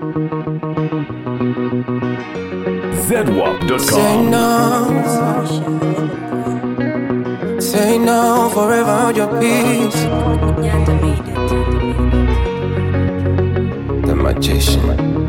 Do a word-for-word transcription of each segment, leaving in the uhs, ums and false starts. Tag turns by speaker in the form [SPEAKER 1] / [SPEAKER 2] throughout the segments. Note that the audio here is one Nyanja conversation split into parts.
[SPEAKER 1] zedwap dot com.
[SPEAKER 2] Say no, say no, forever hold your peace. The magician.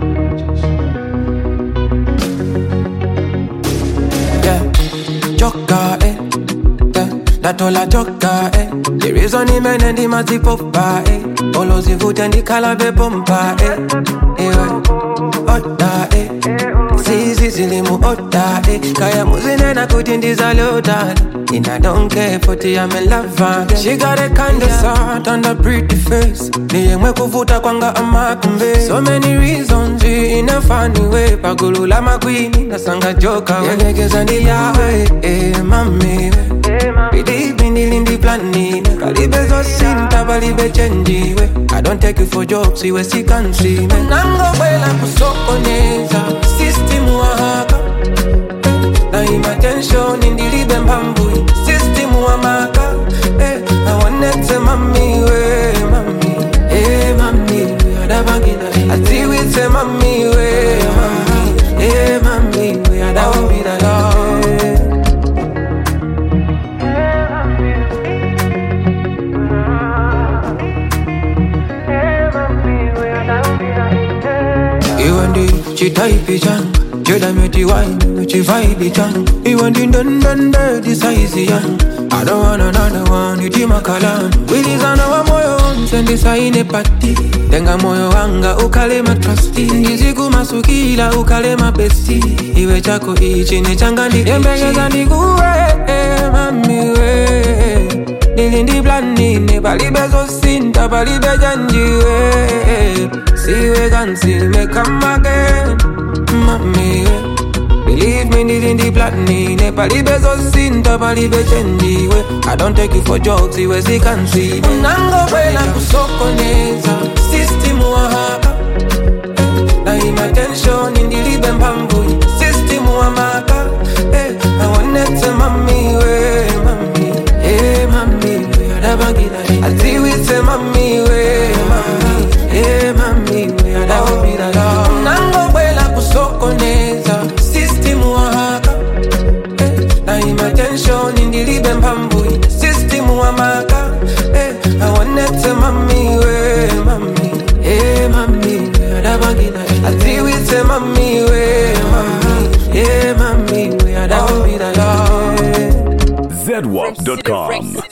[SPEAKER 2] Yeah, Joker, eh. That all a joker, eh. The reason he men and the massive poppa, eh. All of the food and the calabe pompa, eh. Eh, oda, eh. Zizi zilimu oda, eh. Kaya muzine na kutindi zaloda. And I don't care for the I'm in love again. She got a kind of salt on the pretty face. Niyemwe kuvuta kwanga amakumbe. So many reasons in a funny way. Pagulula magwini na sanga joka we. Yegegeza ni yawe, eh, mami we. Believe me, nilindi planning. Kalibe zo sinta, balibe change we. I don't take you for jokes, you we see can see me. Nango bela kusokoneza, system wahaka. Na ima tension indilibe mbambu. System wamaka, eh. I want to mami we, mami. Eh, mami we, adabangina. I see we say mami we, mami. Eh, mami we, adabangina love. You and the chita pijan, Jada meti wine, uchi vibe chan. You and the dun dun dirty size yan. I don't want another one, you tima kalan. Willis and our moyo, send this in a party. Tenga moyo wanga, ukalema trusty. Niziku masukila, ukalema besti. Iwe chako ichi, ni changani. Yembegeza ni kuwe, eh, mami we. Nilindi blani, ne balibe zo sinta, balibe janji we. Siwe gansi, me come again, mami we. Believe me, nilindi blani, ne balibe zo sinta, balibe janji we. I don't take you for jokes, iwe si kansi. Nango bela kusokoneza, system wahaka. Na ima tension, indilibe mbambu. System wamaka, eh. I want to mami we, mami. Eh, mami we, adabangina. I see we say mami we, mami. Eh, mami we, adabangina love. Nango bela kusokoneza, system wahaka. Eh, na ima tension, indilibe mbambu. System wamaka, eh. I want to mami we, mami. Eh, mami we, adabangina. I see we say mami we, mami. Eh, mami we, adabangina love.
[SPEAKER 1] zedwap dot com.